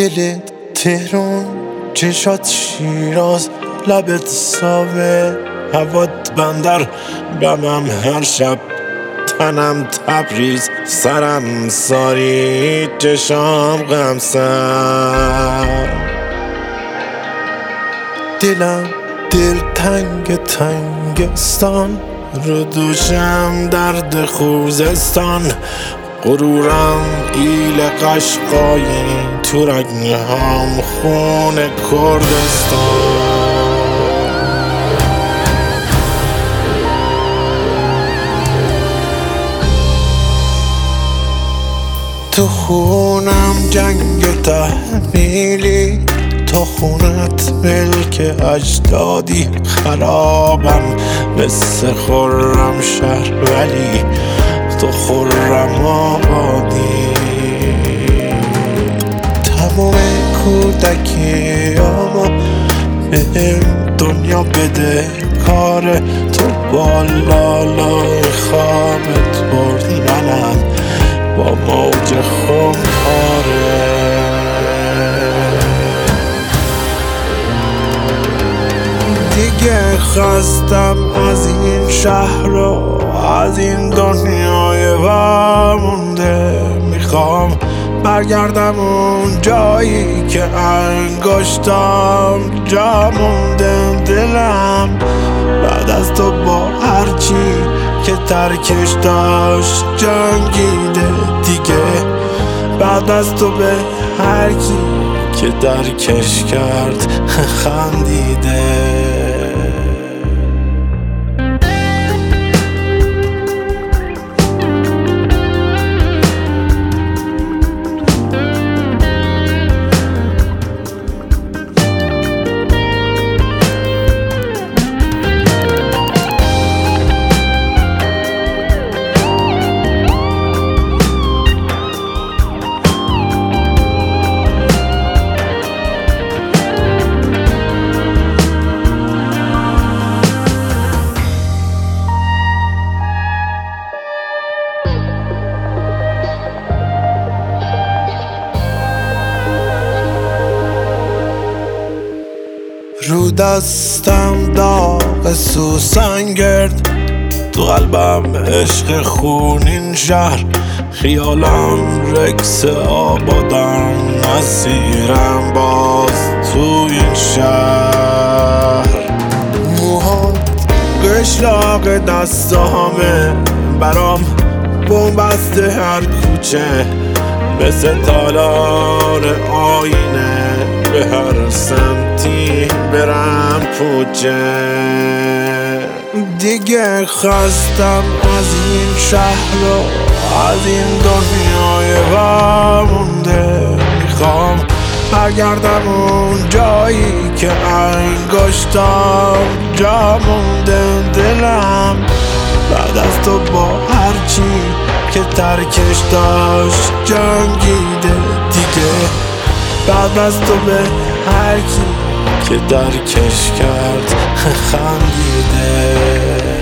دلت تهران، چشات شیراز، لبت ساوه، هوات بندر، بمم هر شب، تنم تبریز، سرم ساری، چشام غمسر. دلم دل تنگ تنگستان، رو دوشم درد خوزستان، غرورم ایل قشقایی، تو رگهام خون کردستان. تو خونم جنگ تحمیلی، تو خونت ملک اجدادی، خرابم مثل خرم شهر ولی تو خرم آبادی. تمام کودکیامو به دنیا بده کاره، تو بالالای خوابت برد منم با موج خونخواره. دیگه خستم از این شهر و از این دنیای وامونده، میخوام برگردم اون جایی که انگشتام جا مونده. دلم بعد از تو با هرچی که ترکش داشت جنگیده دیگه، بعد از تو به هر کی که درکش کرد خندیده. رو دستم داغ سوسن گرد، تو قلبم عشق خونین شهر، خیالم رکس آبادم، مسیرم باز تو این شهر. موهات قشلاق دستامه، برام بومبسته هر کوچه، مثل تالار آینه، به هر سمتی برم پوچه. دیگه خستم از این شهر و از این دنیای وامونده، میخوام برگردم اون جایی که انگشتام جا مونده. دلم بعد از تو با هرچی که ترکش داشت جنگیده دیگه، بعد از تو به هر کی که درکش کرد خندیده.